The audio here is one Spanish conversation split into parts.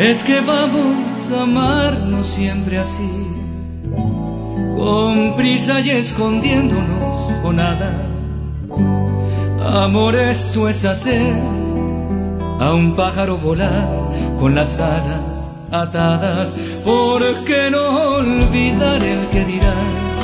Es que vamos a amarnos siempre así, con prisa y escondiéndonos o nada. Amor, esto es hacer a un pájaro volar con las alas atadas. ¿Por qué no olvidar el que dirá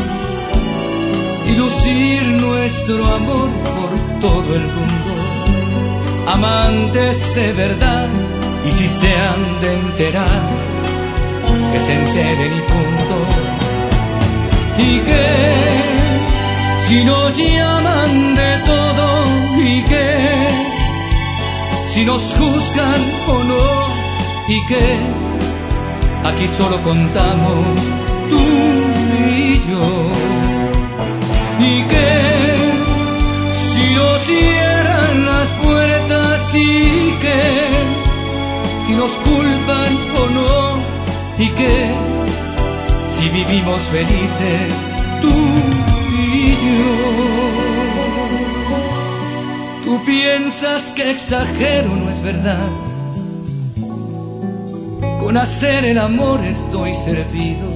y lucir nuestro amor por todo el mundo? Amantes de verdad, y si se han de enterar, que se enteren y punto. Y que si nos llaman de todo, y que si nos juzgan o no, y que aquí solo contamos tú y yo. Y que si nos cierran las puertas, y que si nos culpan o no, y que si vivimos felices tú y yo. Tú piensas que exagero, no es verdad. Con hacer el amor estoy servido.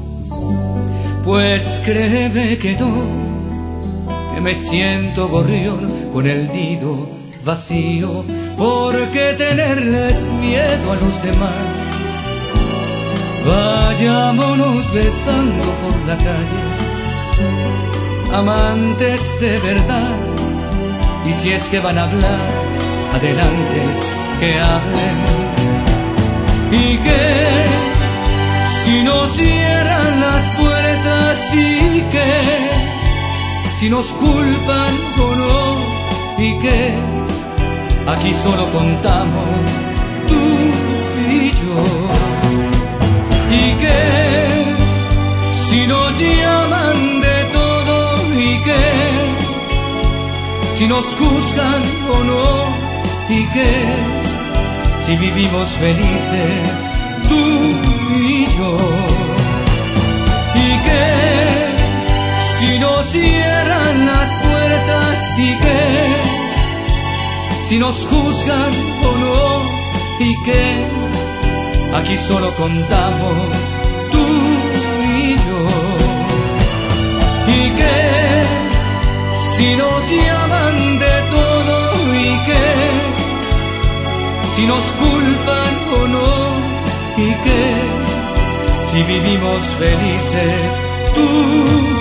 Pues créeme que no, que me siento gorrión con el nido vacío. Porque tenerles miedo a los demás. Vayámonos besando por la calle, amantes de verdad. Y si es que van a hablar, adelante, que hablen. Y que si nos cierran las puertas, y que si nos culpan o no, y que aquí solo contamos tú y yo. Y que si nos llaman de todo, y que si nos juzgan o no, y que si vivimos felices tú y yo. Y que si nos cierran las puertas, y que si nos juzgan o no, y que aquí solo contamos tú y yo. Y que si nos llaman de todo, y que si nos culpan o no, y que si vivimos felices tú